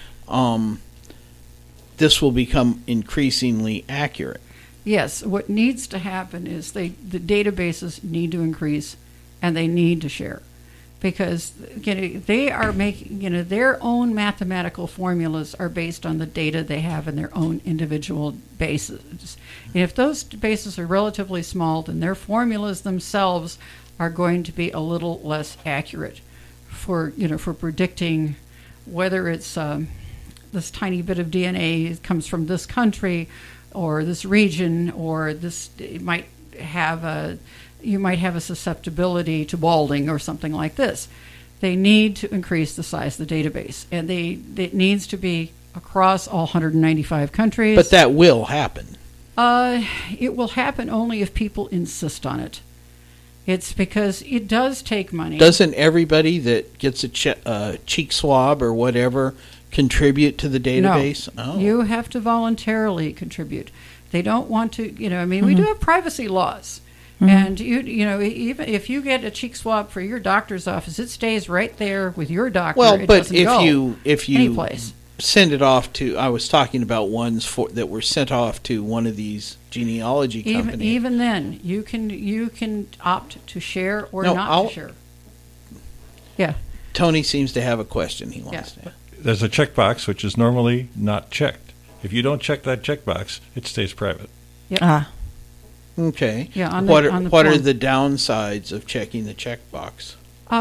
this will become increasingly accurate. Yes, what needs to happen is the databases need to increase, and they need to share, because they are making their own mathematical formulas are based on the data they have in their own individual bases. And if those bases are relatively small, then their formulas themselves are going to be a little less accurate for predicting whether it's this tiny bit of DNA comes from this country or this region, or you might have a susceptibility to balding or something like this. They need to increase the size of the database, and it needs to be across all 195 countries. But that will happen. It will happen only if people insist on it. It's because it does take money. Doesn't everybody that gets a cheek swab or whatever contribute to the database? No. You have to voluntarily contribute. They don't want to, we do have privacy laws. And even if you get a cheek swab for your doctor's office, it stays right there with your doctor. Well, it but if you anyplace. Send it off to, I was talking about ones that were sent off to one of these genealogy companies. Even then, you can opt to share or not to share. Yeah. Tony seems to have a question he wants to ask. There's a checkbox which is normally not checked. If you don't check that checkbox, it stays private. Yep. Okay. Yeah. What are the downsides of checking the checkbox?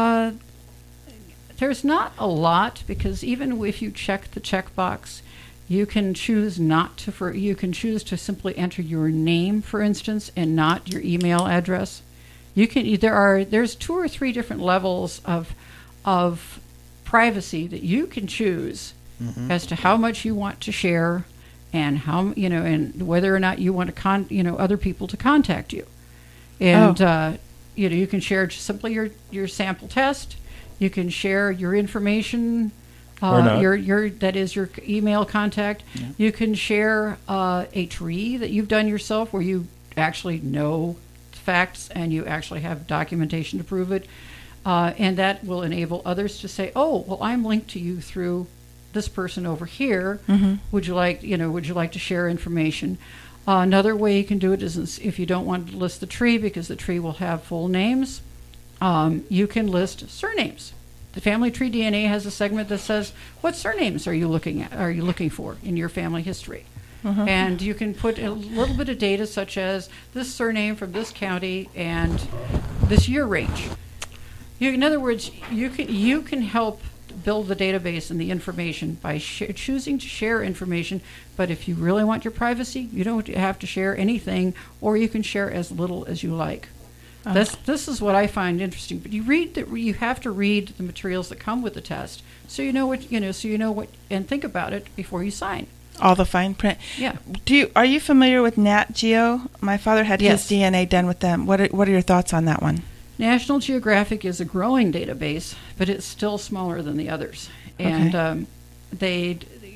There's not a lot, because even if you check the checkbox, you can choose you can choose to simply enter your name, for instance, and not your email address. There's 2 or 3 different levels of privacy that you can choose as to how much you want to share, and how and whether or not you want to other people to contact you. And you can share simply your sample test. You can share your information, or not. your email contact. Yeah. You can share a tree that you've done yourself, where you actually know facts and you actually have documentation to prove it. And that will enable others to say, "Oh, well, I'm linked to you through this person over here. Would you like to share information?" Another way you can do it is, if you don't want to list the tree because the tree will have full names, you can list surnames. The Family Tree DNA has a segment that says, "What surnames are you looking for in your family history?" And you can put a little bit of data, such as this surname from this county and this year range. In other words, you can help build the database and the information by choosing to share information. But if you really want your privacy, you don't have to share anything, or you can share as little as you like. This is what I find interesting. But you have to read the materials that come with the test, so you know what, and think about it before you sign. All the fine print. Yeah. Are you familiar with Nat Geo? My father had Yes. his DNA done with them. What are your thoughts on that one? National Geographic is a growing database, but it's still smaller than the others. And they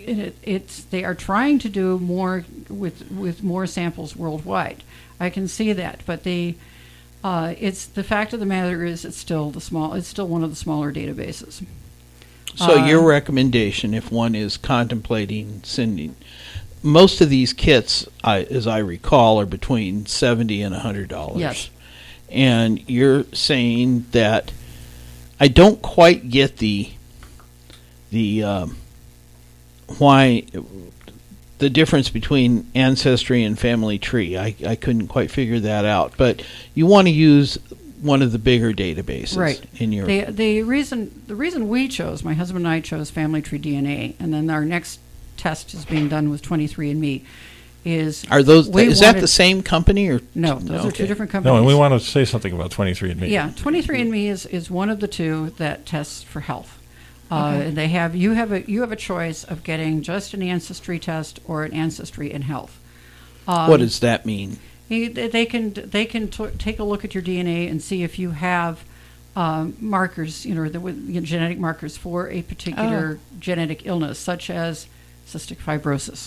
are trying to do more with more samples worldwide. I can see that, but it's the fact of the matter is it's still one of the smaller databases. So your recommendation, if one is contemplating sending, most of these kits, as I recall, are between $70 and $100. Yes. And you're saying that I don't quite get the the difference between Ancestry and Family Tree. I couldn't quite figure that out. But you want to use one of the bigger databases, Right. In your The reason we chose, my husband and I chose Family Tree DNA, and then our next test is being done with 23andMe. Is that the same company or no? Those are two different companies. No, and we want to say something about 23andMe. Yeah, 23andMe is one of the two that tests for health. You have a choice of getting just an ancestry test or an ancestry and health. what does that mean? They can take a look at your DNA and see if you have markers, genetic markers for a particular genetic illness, such as cystic fibrosis.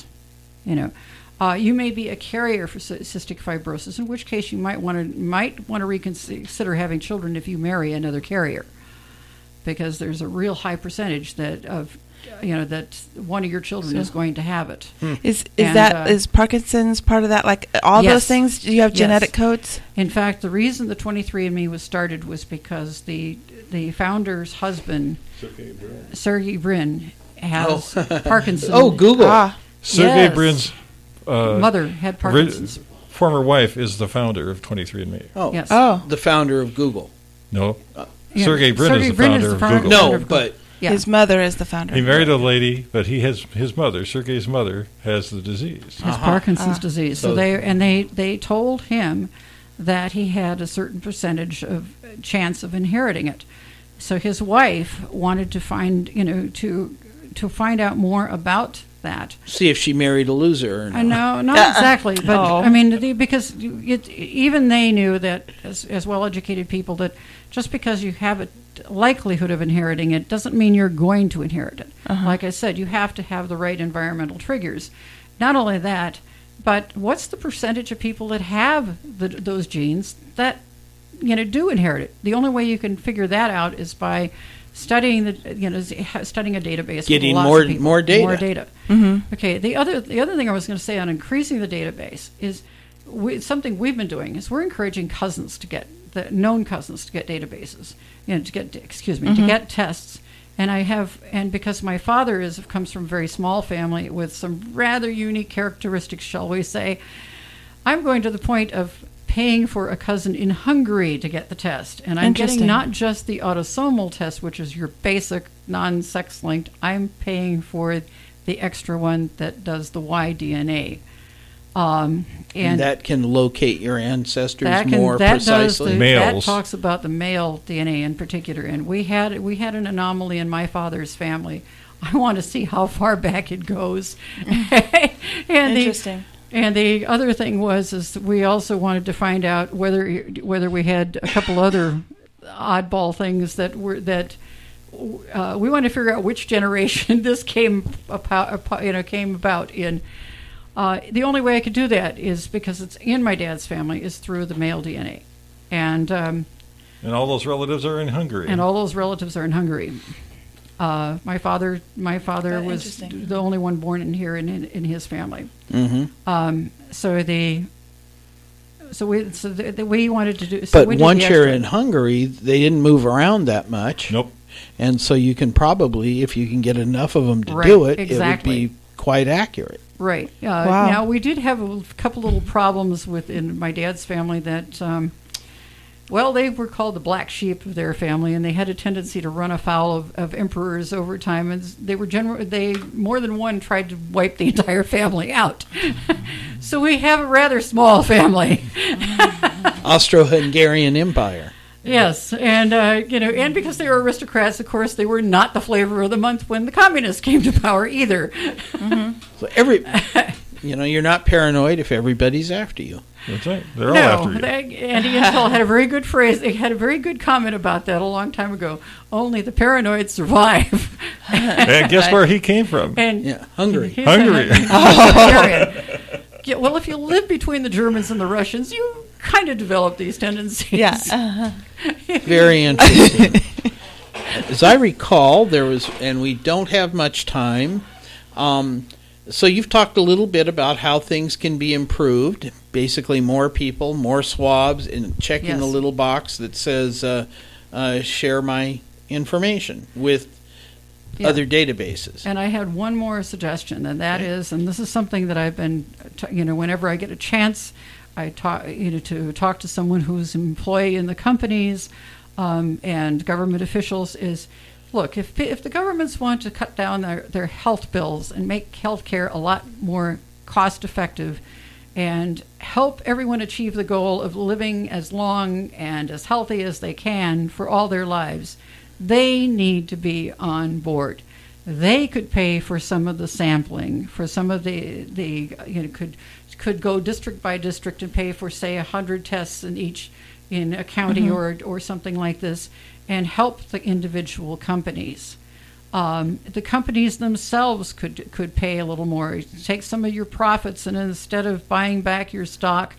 You may be a carrier for cystic fibrosis, in which case you might want to reconsider having children if you marry another carrier, because there's a real high percentage that one of your children is going to have it. Is Parkinson's part of that? Like all Yes. those things? Do you have genetic codes? In fact, the reason the 23andMe was started was because the founder's husband, Sergey Brin, has Parkinson's. Oh, Google. Sergey Yes. Brin's Mother had Parkinson's. former wife is the founder of 23andMe. Oh, Yes. the founder of Google. No, Yeah, Sergey Brin is the founder of Google. No, but Yeah. His mother is the founder. He married a lady, but his mother, Sergey's mother, has the disease. has Parkinson's disease. So So- they told him that he had a certain percentage of chance of inheriting it. So his wife wanted to find find out more about that. see if she married a loser or not. No, not exactly, but Oh. I mean, because even they knew that, as well-educated people, that just because you have a likelihood of inheriting it doesn't mean you're going to inherit it. Like I said, you have to have the right environmental triggers. Not only that, but what's the percentage of people that have those genes that do inherit it? The only way you can figure that out is by studying studying a database, Getting with lots more- of people, more data. more data. Okay. The other thing I was going to say on increasing the database is something we've been doing is we're encouraging known cousins to get databases, to get tests. And because my father comes from a very small family with some rather unique characteristics, shall we say, I'm going to the point of paying for a cousin in Hungary to get the test. And I'm getting Interesting. not just the autosomal test, which is your basic non-sex linked, I'm paying for the extra one that does the Y-DNA. And that can locate your ancestors that more precisely. that Males. talks about the male DNA in particular. And we had an anomaly in my father's family. I want to see how far back it goes. And Interesting. And the other thing is we also wanted to find out whether we had a couple other oddball things that we wanted to figure out which generation this came about in. The only way I could do that is because it's in my dad's family is through the male DNA, and all those relatives are in Hungary. all those relatives are in Hungary. My father was Interesting. the only one born in here in his family. Mm-hmm. We wanted to do. So But we did once the you're extra. in Hungary, they didn't move around that much. Nope. And so you can probably, if you can get enough of them to Right, do it, exactly. it would be quite accurate. Right. Wow. Now, we did have a couple little problems within my dad's family that, they were called the black sheep of their family, and they had a tendency to run afoul of emperors over time. And they more than one tried to wipe the entire family out. So we have a rather small family. Austro-Hungarian Empire. Yes, and and because they were aristocrats, of course, they were not the flavor of the month when the communists came to power either. So you're not paranoid if everybody's after you. That's right. They're all after you. Andy Intel had a very good phrase. They had a very good comment about that a long time ago. Only the paranoid survive. And guess where he came from? And Yeah, Hungary. he's Hungary. Hungarian. Yeah, well, if you live between the Germans and the Russians, you kind of develop these tendencies. Yeah. Very interesting. As I recall, and we don't have much time, so you've talked a little bit about how things can be improved. Basically, more people, more swabs, and checking Yes. the little box that says, share my information with Yeah. other databases. And I had one more suggestion, and that is, and this is something that I've been, whenever I get a chance, I talk, to talk to someone who's an employee in the companies and government officials. Is look, if the governments want to cut down their health bills and make healthcare a lot more cost effective, and help everyone achieve the goal of living as long and as healthy as they can for all their lives, they need to be on board. They could pay for some of the sampling, for some of could go district by district and pay for, say, 100 tests in a county or something like this, and help the individual companies. The companies themselves could pay a little more. Take some of your profits, and instead of buying back your stock,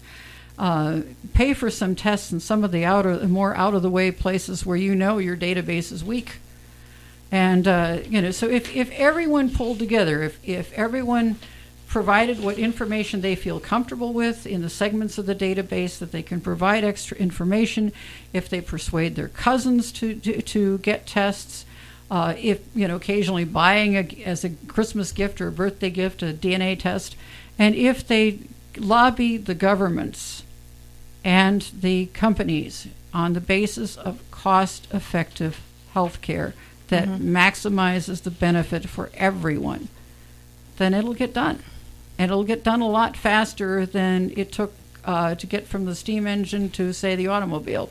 pay for some tests in some of the more out of the way places where your database is weak. And so if everyone pulled together, if everyone provided what information they feel comfortable with in the segments of the database that they can provide extra information, if they persuade their cousins to get tests. If occasionally buying as a Christmas gift or a birthday gift a DNA test, and if they lobby the governments and the companies on the basis of cost-effective health care that maximizes the benefit for everyone, then it'll get done. And it'll get done a lot faster than it took to get from the steam engine to, say, the automobile.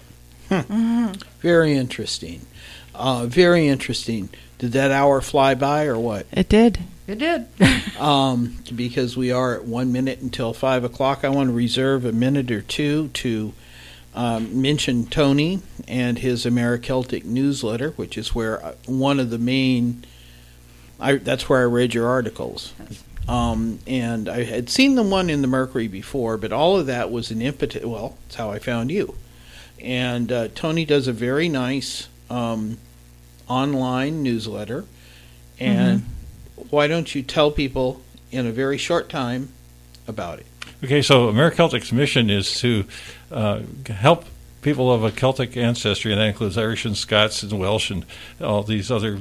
Very interesting. Very interesting. Did that hour fly by or what? It did. It did. Because we are at 1 minute until 5 o'clock, I want to reserve a minute or two to mention Tony and his AmeriCeltic newsletter, which is where one of the main... that's where I read your articles. And I had seen the one in the Mercury before, but all of that was an impetus. Well, that's how I found you. And Tony does a very nice online newsletter. And why don't you tell people in a very short time about it? Okay, so AmeriCeltic's mission is to help people of a Celtic ancestry, and that includes Irish and Scots and Welsh and all these other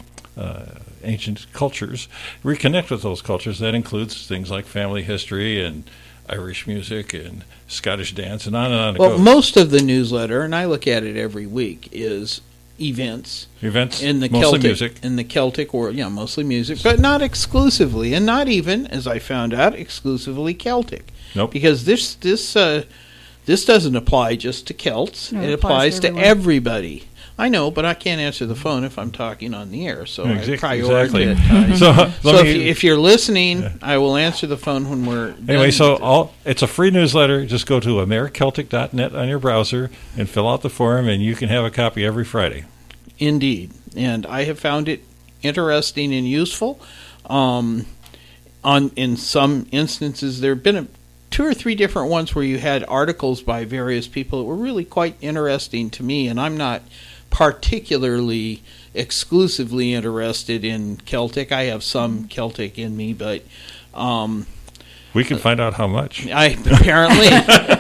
ancient cultures, reconnect with those cultures. That includes things like family history and Irish music and Scottish dance and on it Well, goes. most of the newsletter, and I look at it every week, is events in the mostly Celtic music. in the Celtic world. Yeah, mostly music, but not exclusively, and not even, as I found out, exclusively Celtic. Nope. Because this doesn't apply just to Celts. No, it it applies to everyone. everybody. I know, but I can't answer the phone if I'm talking on the air, so I prioritize. Exactly. So if you're listening, I will answer the phone when we're Anyway, done. it's a free newsletter. Just go to AmeriCeltic.net on your browser and fill out the form, and you can have a copy every Friday. Indeed, and I have found it interesting and useful. In some instances, there have been 2 or 3 different ones where you had articles by various people that were really quite interesting to me, and I'm not particularly exclusively interested in Celtic. I have some Celtic in me, but We can find out how much. apparently.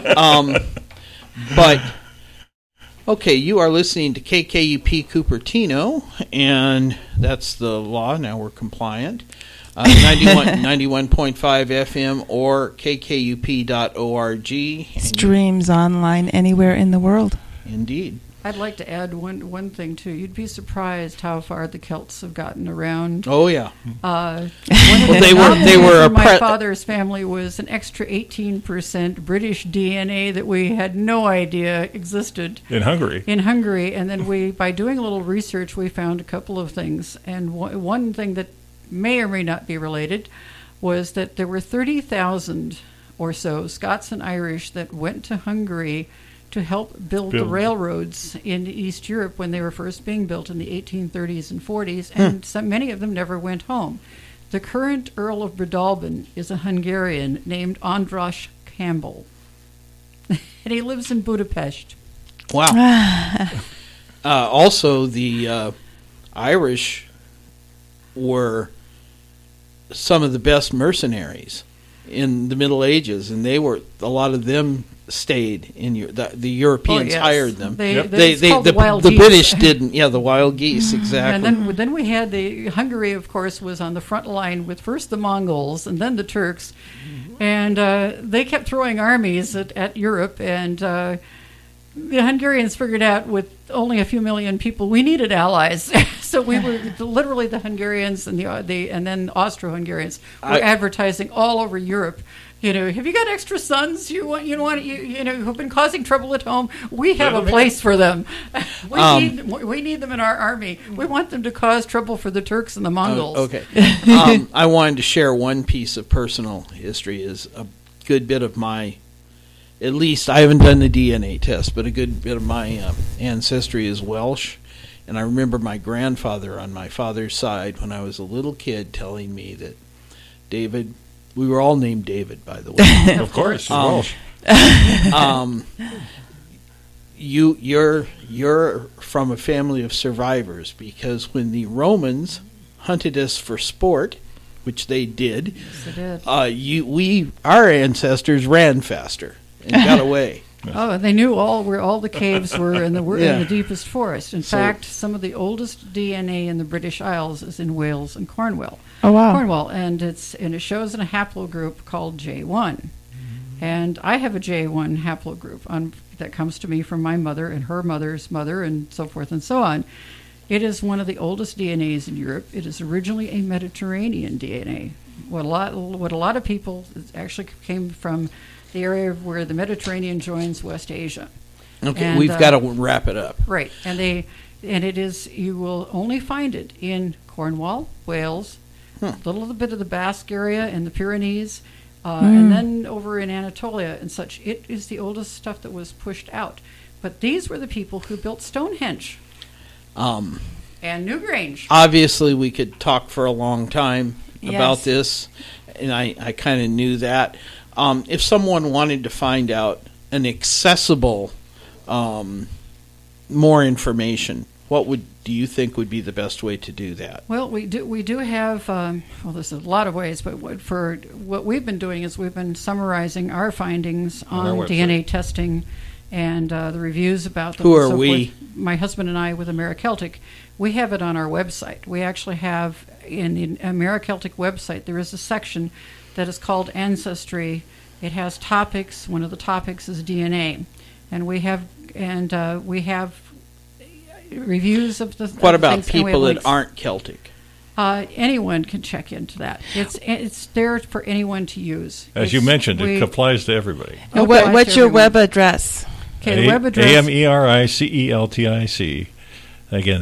But okay, you are listening to KKUP Cupertino, and that's the law. Now we're compliant. 91.5 FM or kkup.org. Streams online anywhere in the world. Indeed. I'd like to add one thing, too. You'd be surprised how far the Celts have gotten around. Oh, yeah. One of Well, the they were a my father's family was an extra 18% British DNA that we had no idea existed In Hungary. in Hungary. And then by doing a little research, we found a couple of things. And one thing that may or may not be related was that there were 30,000 or so Scots and Irish that went to Hungary to help build the railroads in East Europe when they were first being built in the 1830s and 40s, and many of them never went home. The current Earl of Breadalbane is a Hungarian named Andras Campbell, and he lives in Budapest. Wow. Also, the Irish were some of the best mercenaries in the Middle Ages, and a lot of them stayed in the Europeans yes. hired them. It's called the wild the geese. British didn't. Yeah, the wild geese, exactly. And then we had Hungary, of course, was on the front line with first the Mongols and then the Turks, and they kept throwing armies at Europe, and the Hungarians figured out with only a few million people we needed allies. So we were literally the Hungarians and and then Austro-Hungarians were advertising all over Europe. Have you got extra sons who've been causing trouble at home? We have a place for them. We need them in our army. We want them to cause trouble for the Turks and the Mongols. Okay. I wanted to share one piece of personal history. Is a good bit of my, at least I haven't done the DNA test, but a good bit of my ancestry is Welsh. And I remember my grandfather on my father's side when I was a little kid telling me that David. We were all named David, by the way. Of course, Welsh. You're from a family of survivors, because when the Romans hunted us for sport, which they did, yes, they did. Our ancestors ran faster and got away. Oh, and they knew where all the caves were in the deepest forest. In fact, some of the oldest DNA in the British Isles is in Wales and Cornwall. Oh, wow. Cornwall, and it shows in a haplogroup called J1. And I have a J1 haplogroup that comes to me from my mother and her mother's mother and so forth and so on. It is one of the oldest DNAs in Europe. It is originally a Mediterranean DNA. What a lot of people actually came from the area where the Mediterranean joins West Asia. Okay, and, we've got to wrap it up. Right, and it is, you will only find it in Cornwall, Wales, a little bit of the Basque area and the Pyrenees, and then over in Anatolia and such. It is the oldest stuff that was pushed out. But these were the people who built Stonehenge and Newgrange. Obviously, we could talk for a long time about Yes. this, and I kind of knew that. If someone wanted to find out an accessible, more information, what do you think would be the best way to do that? Well, we do have, there's a lot of ways, but what we've been doing is we've been summarizing our findings On our on website. DNA testing and the reviews about them. Who and are so we? forth. My husband and I with AmeriCeltic. We have it on our website. We actually have, in the AmeriCeltic website, there is a section that is called Ancestry. It has topics. One of the topics is DNA. And we have reviews of the What about things, and we have people that links. aren't Celtic? Anyone can check into that. It's there for anyone to use. As you mentioned, it applies to everybody. It applies to What's your everyone. web address? Okay, the web address. AMERICELTIC. Again,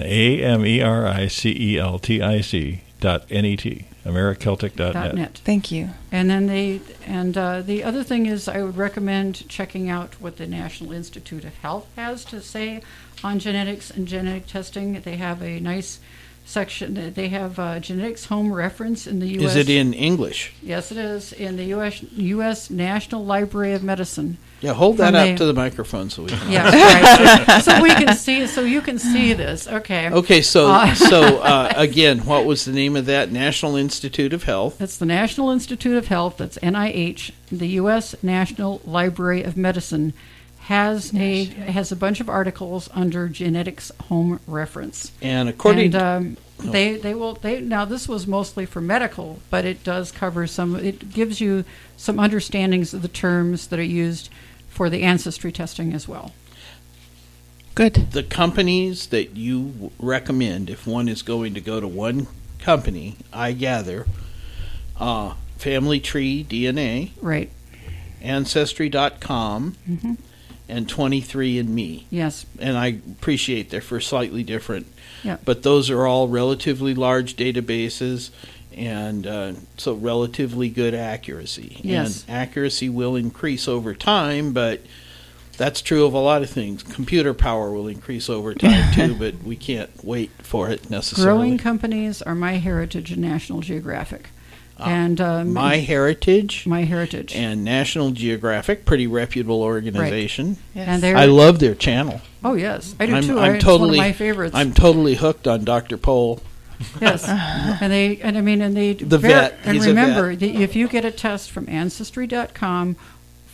AMERICELTIC.net. AmeriCeltic.net. Thank you. And then the other thing is, I would recommend checking out what the National Institute of Health has to say on genetics and genetic testing. They have a nice section. They have genetics home reference in the U.S. Is it in English? Yes, it is in the U.S. National Library of Medicine. Yeah, hold that From up the- to the microphone so we can. Yeah, right. So we can see. So you can see this. Okay. Okay, so again, what was the name of that? National Institute of Health. That's the National Institute of Health. That's NIH. The U.S. National Library of Medicine has a bunch of articles under genetics home reference. And according And now this was mostly for medical, but it does cover some. It gives you some understandings of the terms that are used for the ancestry testing as well. Good. the companies that you recommend, if one is going to go to one company, I gather, Family Tree DNA, Right. Ancestry.com, and 23andMe. Yes. And I appreciate they're for slightly different, Yeah. but those are all relatively large databases, and so relatively good accuracy. Yes. And accuracy will increase over time, but that's true of a lot of things. Computer power will increase over time too, but we can't wait for it necessarily. Growing companies are MyHeritage and National Geographic. And MyHeritage MyHeritage. and National Geographic, pretty reputable organization. Yes. And they're I love their channel. Oh yes, I do I'm- too. I'm It's totally- one of my favorites. I'm totally hooked on Dr. Pohl. Yes, and they The vet. And He's a remember, if you get a test from Ancestry.com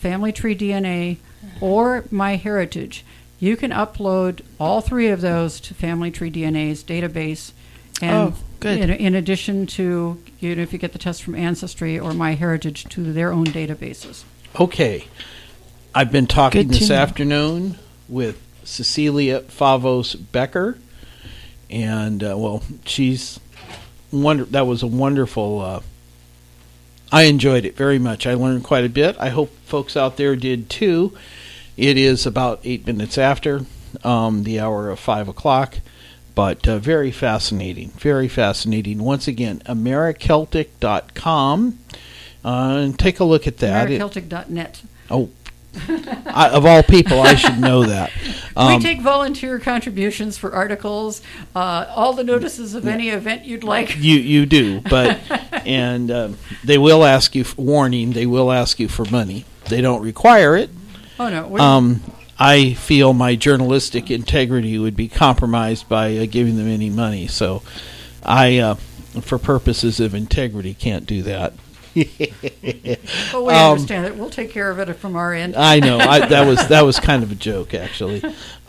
Family Tree DNA, or MyHeritage. You can upload all three of those to Family Tree DNA's database. And good. In addition to, if you get the test from Ancestry or MyHeritage, to their own databases. Okay. I've been talking Good to this know. afternoon with Cecilia Favos Becker, and she's that was a wonderful. I enjoyed it very much. I learned quite a bit. I hope folks out there did too. It is about 8 minutes after the hour of 5 o'clock, but very fascinating. Very fascinating. Once again, AmeriCeltic.com, and take a look at that. AmeriCeltic.net. Of all people, I should know that. We take volunteer contributions for articles, all the notices of any event you'd like. You do, but and they will ask you warning. They will ask you for money. They don't require it. Oh no. I feel my journalistic integrity would be compromised by giving them any money. So, I, for purposes of integrity, can't do that. But we understand it. We'll take care of it from our end. I know. That was kind of a joke, actually.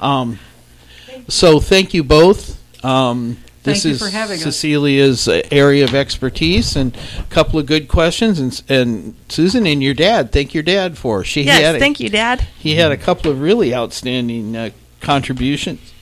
So thank you both. This Thank you is for having us. Cecilia's area of expertise, and a couple of good questions. And Susan and your dad, thank your dad for. Yes, thank you, Dad. He had a couple of really outstanding contributions